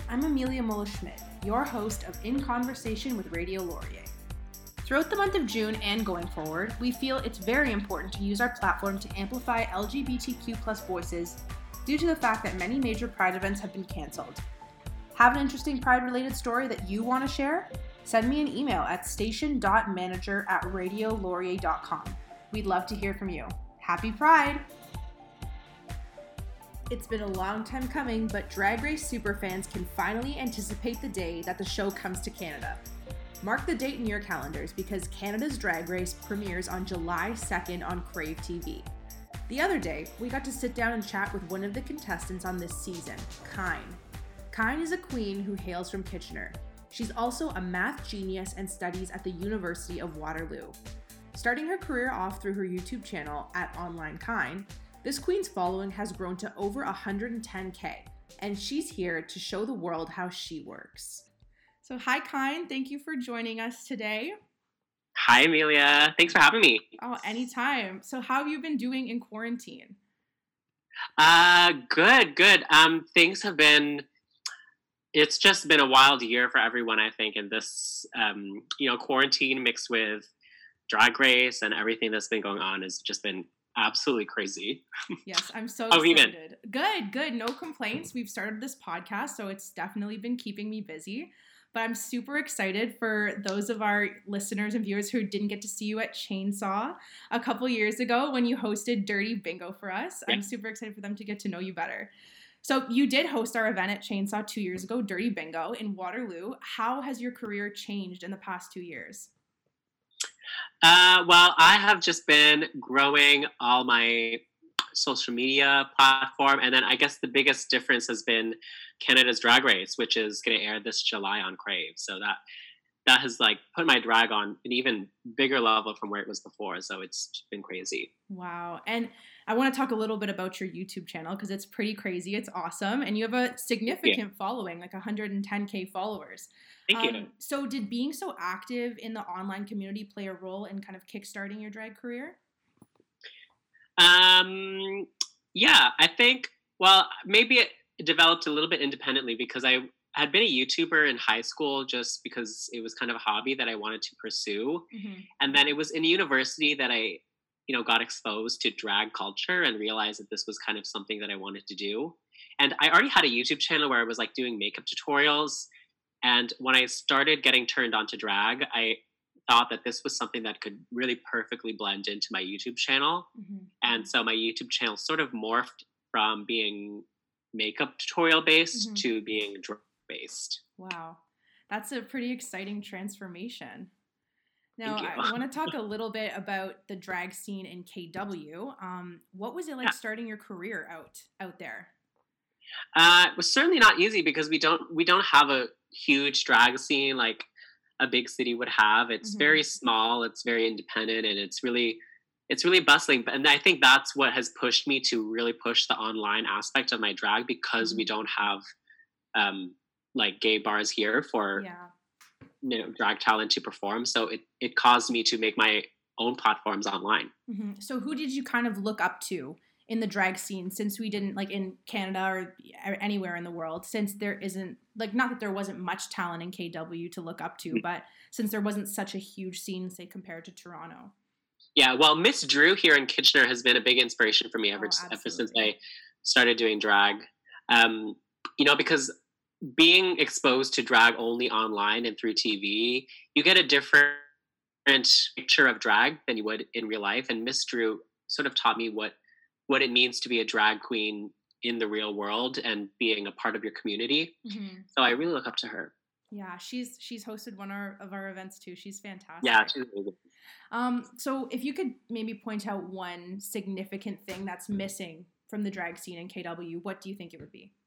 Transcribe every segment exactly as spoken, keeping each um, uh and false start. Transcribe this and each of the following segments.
I'm Amelia Muller-Schmidt, your host of In Conversation with Radio Laurier. Throughout the month of June and going forward, we feel it's very important to use our platform to amplify L G B T Q plus voices due to the fact that many major Pride events have been cancelled. Have an interesting Pride-related story that you want to share? Send me an email at station dot manager at radio laurier dot com. We'd love to hear from you. Happy Pride! It's been a long time coming, but Drag Race superfans can finally anticipate the day that the show comes to Canada. Mark the date in your calendars because Canada's Drag Race premieres on July second on Crave T V. The other day, we got to sit down and chat with one of the contestants on this season, Kyne. Kyne is a queen who hails from Kitchener. She's also a math genius and studies at the University of Waterloo. Starting her career off through her YouTube channel at Online Kyne, this queen's following has grown to over one hundred ten K, and she's here to show the world how she works. So hi, Kyne. Thank you for joining us today. Hi, Amelia. Thanks for having me. Oh, anytime. So how have you been doing in quarantine? Uh, good, good. Um, things have been, it's just been a wild year for everyone, I think, in this, um, you know, quarantine mixed with Drag Race and everything that's been going on has just been absolutely crazy. Yes, I'm so How have you excited. Good, good. No complaints. We've started this podcast, so it's definitely been keeping me busy. But I'm super excited for those of our listeners and viewers who didn't get to see you at Chainsaw a couple years ago when you hosted Dirty Bingo for us. Yeah. I'm super excited for them to get to know you better. So you did host our event at Chainsaw two years ago, Dirty Bingo, in Waterloo. How has your career changed in the past two years? Uh, well, I have just been growing all my social media platform. And then I guess the biggest difference has been Canada's Drag Race, which is going to air this July on Crave. So that that has like put my drag on an even bigger level from where it was before. So it's been crazy. Wow. And I want to talk a little bit about your YouTube channel because it's pretty crazy. It's awesome. And you have a significant yeah. following, like one hundred ten K followers. Thank um, you. So did being so active in the online community play a role in kind of kickstarting your drag career? Um, yeah, I think, well, maybe it developed a little bit independently because I had been a YouTuber in high school just because it was kind of a hobby that I wanted to pursue. Mm-hmm. And then it was in university that I, you know, got exposed to drag culture and realized that this was kind of something that I wanted to do. And I already had a YouTube channel where I was like doing makeup tutorials. And when I started getting turned on to drag, I thought that this was something that could really perfectly blend into my YouTube channel. Mm-hmm. And so my YouTube channel sort of morphed from being makeup tutorial based mm-hmm. to being drag based. Wow. That's a pretty exciting transformation. Now, I want to talk a little bit about the drag scene in K W. Um, what was it like yeah. starting your career out out there? Uh, it was certainly not easy because we don't we don't have a huge drag scene like a big city would have. It's mm-hmm. very small, it's very independent, and it's really it's really bustling. And I think that's what has pushed me to really push the online aspect of my drag because mm-hmm. we don't have um, like gay bars here for yeah. you know, drag talent to perform. So it, it caused me to make my own platforms online. Mm-hmm. So who did you kind of look up to in the drag scene, since we didn't, like in Canada or anywhere in the world, since there isn't, like, not that there wasn't much talent in K W to look up to, mm-hmm. but since there wasn't such a huge scene, say, compared to Toronto? Yeah, well, Miss Drew here in Kitchener has been a big inspiration for me ever, oh, ever since I started doing drag. Um, you know, because being exposed to drag only online and through T V, you get a different picture of drag than you would in real life. And Miss Drew sort of taught me what what it means to be a drag queen in the real world and being a part of your community. Mm-hmm. So I really look up to her. Yeah, she's she's hosted one of our events too. She's fantastic. Yeah, she's amazing. Um, so if you could maybe point out one significant thing that's missing from the drag scene in K W, what do you think it would be?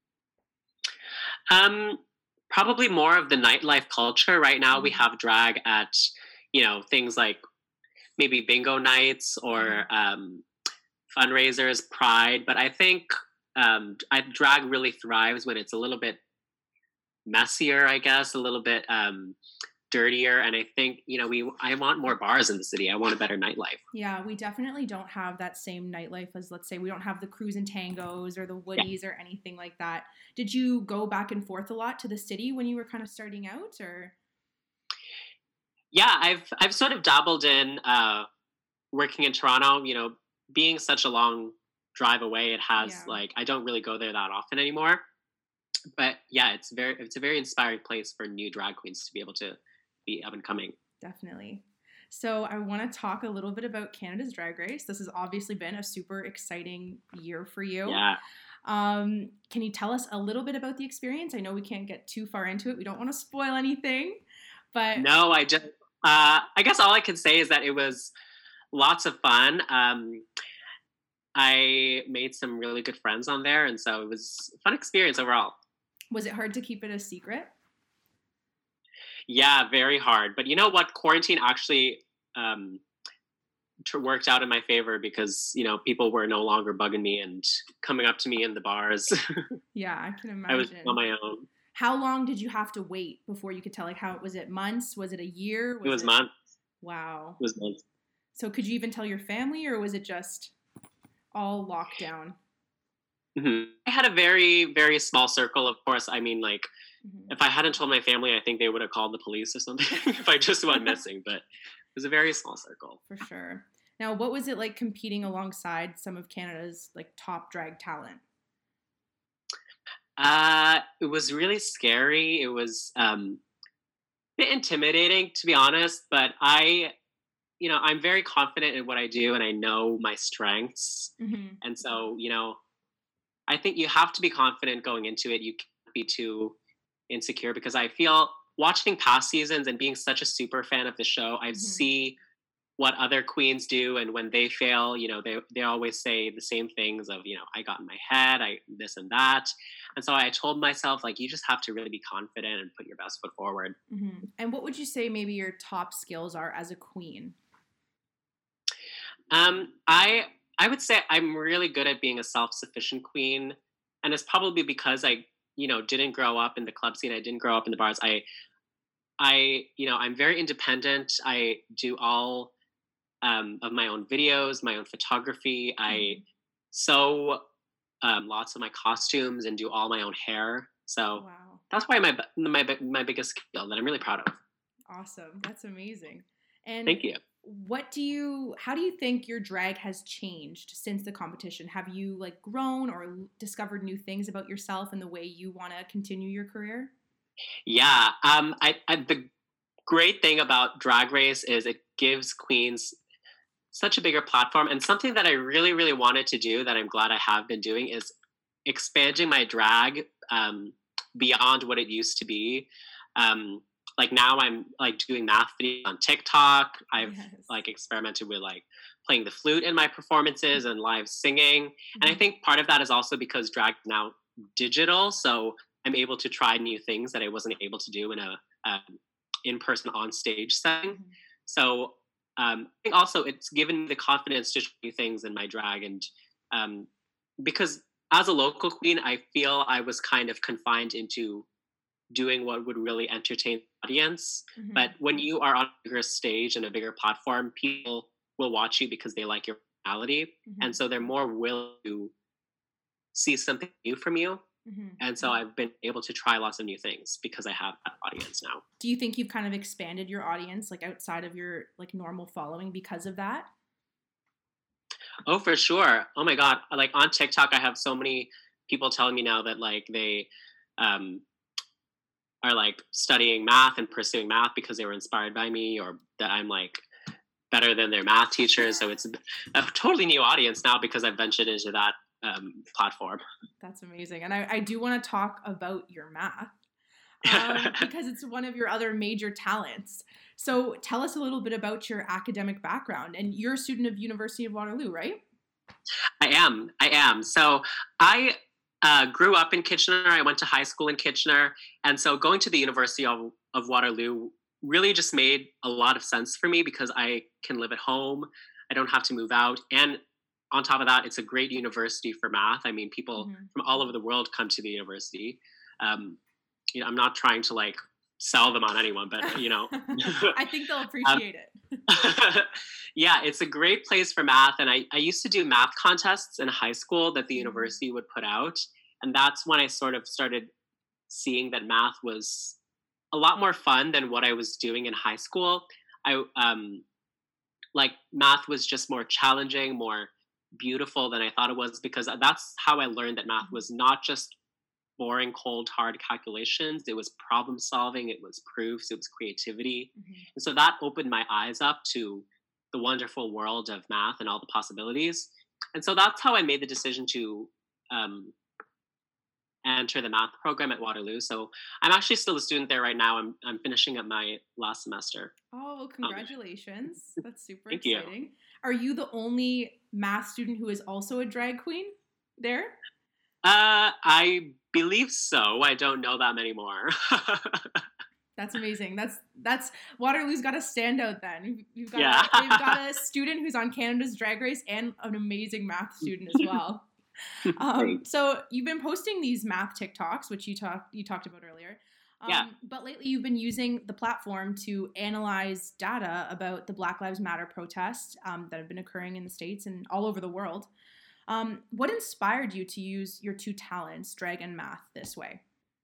Um, probably more of the nightlife culture. Right now we have drag at, you know, things like maybe bingo nights or um, fundraisers, Pride. But I think um, I, drag really thrives when it's a little bit messier, I guess, a little bit um, dirtier. And I think, you know, we I want more bars in the city. I want a better nightlife. Yeah, we definitely don't have that same nightlife as, let's say, we don't have the Cruise and Tangos or the Woodies yeah. or anything like that. Did you go back and forth a lot to the city when you were kind of starting out, or? Yeah, I've I've sort of dabbled in uh, working in Toronto. You know, being such a long drive away, it has yeah. like I don't really go there that often anymore. But yeah, it's very it's a very inspiring place for new drag queens to be able to be up and coming. Definitely. So I want to talk a little bit about Canada's Drag Race. This has obviously been a super exciting year for you. Yeah. Um, can you tell us a little bit about the experience? I know we can't get too far into it. We don't want to spoil anything, but no, I just uh, I guess all I can say is that it was lots of fun. Um, I made some really good friends on there, and so it was a fun experience overall. Was it hard to keep it a secret? Yeah, very hard. But you know what? Quarantine actually um, t- worked out in my favor because, you know, people were no longer bugging me and coming up to me in the bars. Yeah, I can imagine. I was on my own. How long did you have to wait before you could tell? Like, how was it? Months? Was it a year? Was it was it... months. Wow. It was months. So could you even tell your family, or was it just all lockdown? Mm-hmm. I had a very, very small circle, of course. I mean, like, mm-hmm. if I hadn't told my family, I think they would have called the police or something if I just went missing. But it was a very small circle. For sure. Now, what was it like competing alongside some of Canada's, like, top drag talent? Uh, it was really scary. It was um, a bit intimidating, to be honest. But I, you know, I'm very confident in what I do, and I know my strengths. Mm-hmm. And so, you know, I think you have to be confident going into it. You can't be too insecure, because I feel watching past seasons and being such a super fan of the show, I mm-hmm. see what other queens do, and when they fail, you know, they they always say the same things of, you know, I got in my head, I this and that. And so I told myself, like, you just have to really be confident and put your best foot forward. Mm-hmm. And what would you say maybe your top skills are as a queen? Um, I I would say I'm really good at being a self-sufficient queen, and it's probably because I, you know, didn't grow up in the club scene. I didn't grow up in the bars. I, I, you know, I'm very independent. I do all um, of my own videos, my own photography. I sew um, lots of my costumes and do all my own hair. So wow. That's probably my my my biggest skill that I'm really proud of. Awesome. That's amazing. And thank you. What do you, how do you think your drag has changed since the competition? Have you like grown or discovered new things about yourself and the way you want to continue your career? Yeah. Um, I, I, the great thing about Drag Race is it gives queens such a bigger platform, and something that I really, really wanted to do that I'm glad I have been doing is expanding my drag um, beyond what it used to be. Um, Like now I'm like doing math videos on TikTok. I've yes. like experimented with like playing the flute in my performances and live singing. Mm-hmm. And I think part of that is also because drag is now digital. So I'm able to try new things that I wasn't able to do in a um, in-person on stage setting. Mm-hmm. So um, I think also it's given me the confidence to try new things in my drag. And um, because as a local queen, I feel I was kind of confined into doing what would really entertain the audience. Mm-hmm. But when you are on a bigger stage and a bigger platform, people will watch you because they like your personality. Mm-hmm. And so they're more willing to see something new from you. Mm-hmm. And so I've been able to try lots of new things because I have that audience now. Do you think you've kind of expanded your audience like outside of your like normal following because of that? Oh, for sure. Oh my God. Like on TikTok, I have so many people telling me now that like they, um, are like studying math and pursuing math because they were inspired by me, or that I'm like better than their math teachers. So it's a, a totally new audience now because I've ventured into that um, platform. That's amazing. And I, I do want to talk about your math um, because it's one of your other major talents. So tell us a little bit about your academic background. And you're a student of University of Waterloo, right? I am. I am. So I Uh, grew up in Kitchener. I went to high school in Kitchener. And so going to the University of, of Waterloo really just made a lot of sense for me because I can live at home. I don't have to move out. And on top of that, it's a great university for math. I mean, people mm-hmm. from all over the world come to the university. Um, you know, I'm not trying to like sell them on anyone, but you know. I think they'll appreciate um, it. Yeah, it's a great place for math. And I, I used to do math contests in high school that the mm-hmm. university would put out. And that's when I sort of started seeing that math was a lot more fun than what I was doing in high school. I um like math was just more challenging, more beautiful than I thought it was, because that's how I learned that math was not just boring, cold, hard calculations. It was problem solving, it was proofs, it was creativity. Mm-hmm. And so that opened my eyes up to the wonderful world of math and all the possibilities. And so that's how I made the decision to um, enter the math program at Waterloo. So I'm actually still a student there right now. I'm I'm finishing up my last semester. Oh, congratulations. Um, That's super Thank exciting. You. Are you the only math student who is also a drag queen there? Uh, I believe so. I don't know that many more. That's amazing. That's that's Waterloo's got a standout then. You've got yeah. a, they've got a student who's on Canada's Drag Race and an amazing math student as well. um, so you've been posting these math TikToks, which you talked you talked about earlier. Um, yeah. But lately you've been using the platform to analyze data about the Black Lives Matter protests um, that have been occurring in the States and all over the world. Um, what inspired you to use your two talents, drag and math, this way?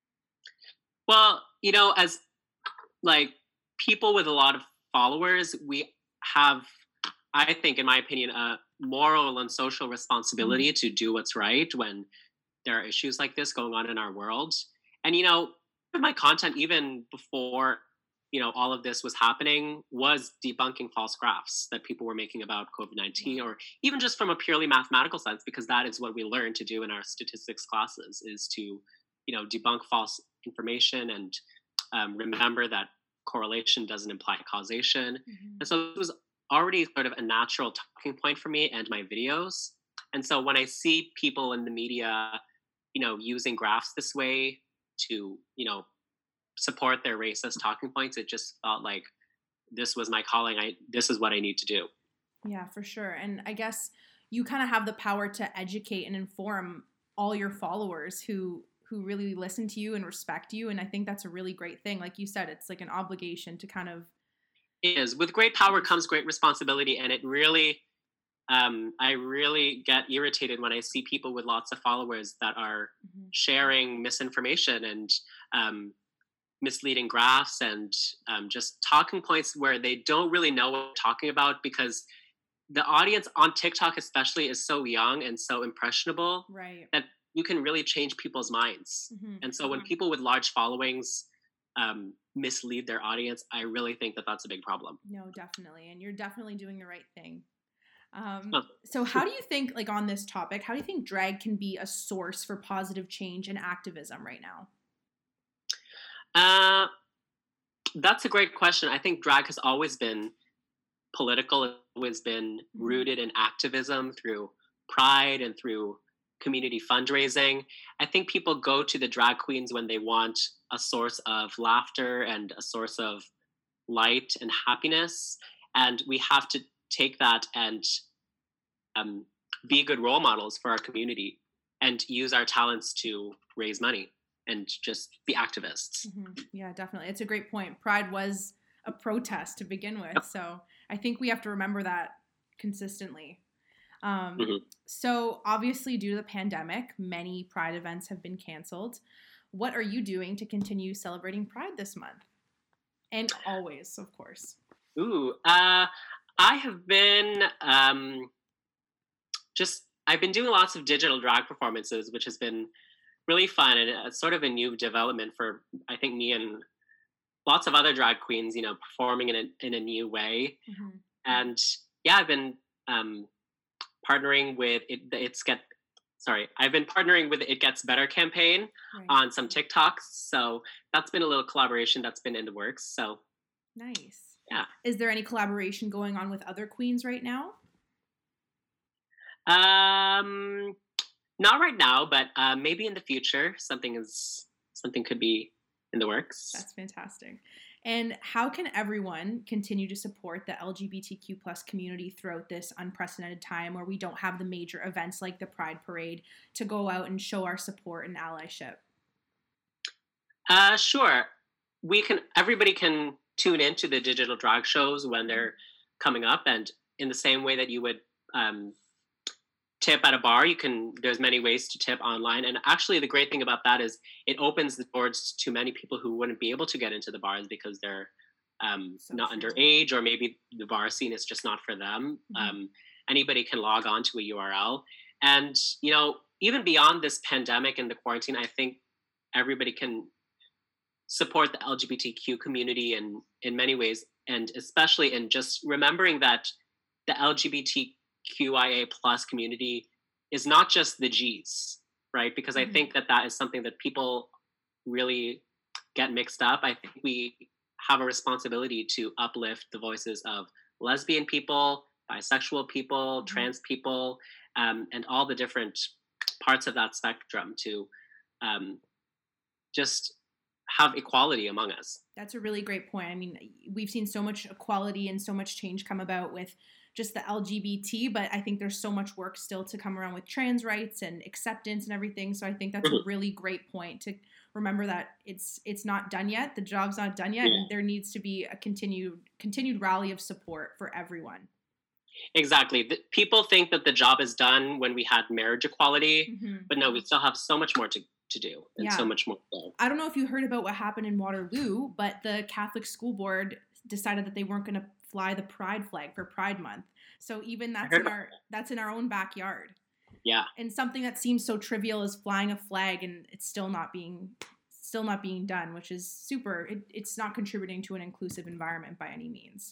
Well, you know, as like people with a lot of followers, we have, I think, in my opinion, a moral and social responsibility mm-hmm. to do what's right when there are issues like this going on in our world. And, you know, my content, even before, you know, all of this was happening, was debunking false graphs that people were making about COVID nineteen, or even just from a purely mathematical sense, because that is what we learn to do in our statistics classes, is to, you know, debunk false information and um, remember that correlation doesn't imply causation. Mm-hmm. And so it was already sort of a natural talking point for me and my videos. And so when I see people in the media, you know, using graphs this way to, you know, support their racist talking points, it just felt like this was my calling. I this is what I need to do. Yeah, for sure. And I guess you kind of have the power to educate and inform all your followers who who really listen to you and respect you. And I think that's a really great thing. Like you said, it's like an obligation to kind of... It is. With great power comes great responsibility. And it really, um, I really get irritated when I see people with lots of followers that are mm-hmm. sharing misinformation and um, misleading graphs and um, just talking points where they don't really know what they're talking about, because the audience on TikTok especially is so young and so impressionable right. that you can really change people's minds. Mm-hmm. And so when mm-hmm. people with large followings um, mislead their audience, I really think that that's a big problem. No, definitely. And you're definitely doing the right thing. Um, huh. So how do you think, like on this topic, how do you think drag can be a source for positive change and activism right now? Uh, that's a great question. I think drag has always been political, it's always been mm-hmm. rooted in activism through pride and through community fundraising. I think people go to the drag queens when they want a source of laughter and a source of light and happiness. And we have to take that and um, be good role models for our community and use our talents to raise money and just be activists. Mm-hmm. Yeah, definitely. It's a great point. Pride was a protest to begin with. Yep. So I think we have to remember that consistently. Um, mm-hmm. So obviously, due to the pandemic, many Pride events have been canceled. What are you doing to continue celebrating Pride this month? And always, of course. Ooh, uh, I have been um, just, I've been doing lots of digital drag performances, which has been really fun, and it's sort of a new development for, I think, me and lots of other drag queens, you know, performing in a, in a new way. Mm-hmm. And yeah, I've been um, partnering with it, it's get, sorry, I've been partnering with the It Gets Better campaign right. on some TikToks. So that's been a little collaboration that's been in the works. So nice. Yeah. Is there any collaboration going on with other queens right now? Um, not right now, but uh, maybe in the future, something is something could be in the works. That's fantastic. And how can everyone continue to support the L G B T Q plus community throughout this unprecedented time where we don't have the major events like the Pride Parade to go out and show our support and allyship? Uh, sure. we can, everybody can tune into the digital drag shows when they're coming up. And in the same way that you would um, tip at a bar, you can, there's many ways to tip online. And actually the great thing about that is it opens the doors to many people who wouldn't be able to get into the bars because they're um, so not true. underage, or maybe the bar scene is just not for them. Mm-hmm. Um, anybody can log on to a U R L. And, you know, even beyond this pandemic and the quarantine, I think everybody can support the L G B T Q community in, in many ways, and especially in just remembering that the L G B T Q I A plus community is not just the G's, right? Because mm-hmm. I think that that is something that people really get mixed up. I think we have a responsibility to uplift the voices of lesbian people, bisexual people, mm-hmm. trans people, um, and all the different parts of that spectrum to um, just have equality among us. That's a really great point. I mean, we've seen so much equality and so much change come about with just the L G B T, but I think there's so much work still to come around with trans rights and acceptance and everything. So I think that's mm-hmm. a really great point to remember that it's it's not done yet. The job's not done yet. Yeah. And there needs to be a continued continued rally of support for everyone. Exactly. The, people think that the job is done when we had marriage equality, mm-hmm. but no, we still have so much more to to do and yeah. so much more. I don't know if you heard about what happened in Waterloo, but the Catholic School Board decided that they weren't going to fly the Pride flag for Pride Month. So even that's in our that's in our own backyard. Yeah. And something that seems so trivial as flying a flag, and it's still not being still not being done, which is super. It, it's not contributing to an inclusive environment by any means.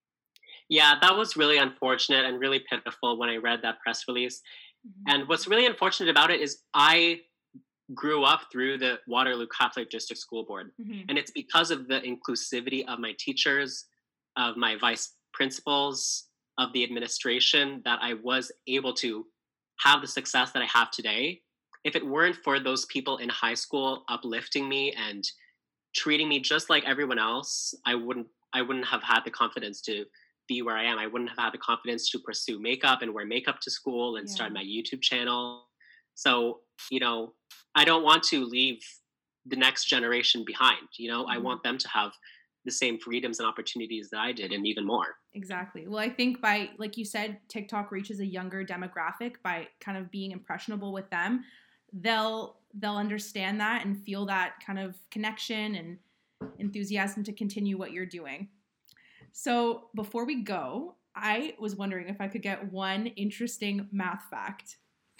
Yeah, that was really unfortunate and really pitiful when I read that press release. Mm-hmm. And what's really unfortunate about it is I grew up through the Waterloo Catholic District School Board. Mm-hmm. And it's because of the inclusivity of my teachers, of my vice principals, of the administration, that I was able to have the success that I have today. If it weren't for those people in high school uplifting me and treating me just like everyone else, I wouldn't I wouldn't have had the confidence to be where I am. I wouldn't have had the confidence to pursue makeup and wear makeup to school and yeah. start my YouTube channel. So, you know, I don't want to leave the next generation behind. You know, mm-hmm. I want them to have the same freedoms and opportunities that I did, and even more. Exactly. Well, I think by, like you said, TikTok reaches a younger demographic by kind of being impressionable with them. They'll they'll understand that and feel that kind of connection and enthusiasm to continue what you're doing. So before we go, I was wondering if I could get one interesting math fact.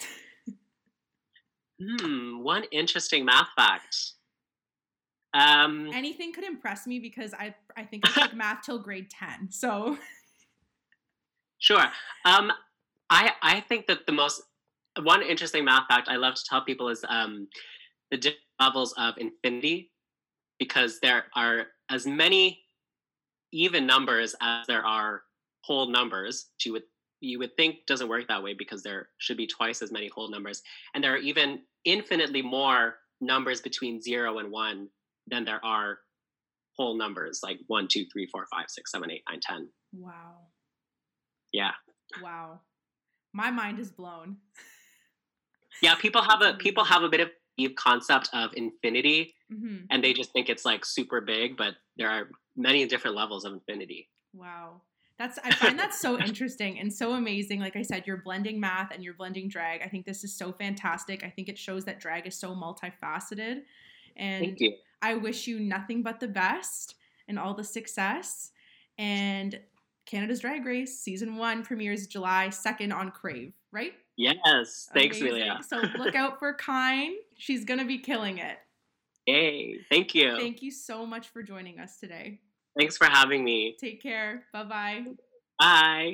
Hmm, one interesting math fact. Um, Anything could impress me because I I think I took math till grade ten. So sure. Um, I I think that the most one interesting math fact I love to tell people is um, the different levels of infinity, because there are as many even numbers as there are whole numbers. Which you would you would think doesn't work that way because there should be twice as many whole numbers, and there are even infinitely more numbers between zero and one than there are whole numbers like one, two, three, four, five, six, seven, eight, nine, ten. Wow. Yeah. Wow. My mind is blown. Yeah, people have a people have a bit of a concept of infinity, mm-hmm. and they just think it's like super big, but there are many different levels of infinity. Wow. That's I find that so interesting and so amazing. Like I said, you're blending math and you're blending drag. I think this is so fantastic. I think it shows that drag is so multifaceted. And Thank you. I wish you nothing but the best and all the success. And Canada's Drag Race Season one premieres July second on Crave, right? Yes. Thanks, Amazing. Amelia. So look out for Kyne. She's going to be killing it. Yay. Thank you. Thank you so much for joining us today. Thanks for having me. Take care. Bye-bye. Bye.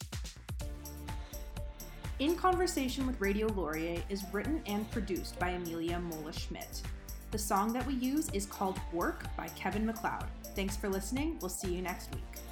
In Conversation with Radio Laurier is written and produced by Amelia Mola-Schmidt. The song that we use is called Work by Kevin MacLeod. Thanks for listening. We'll see you next week.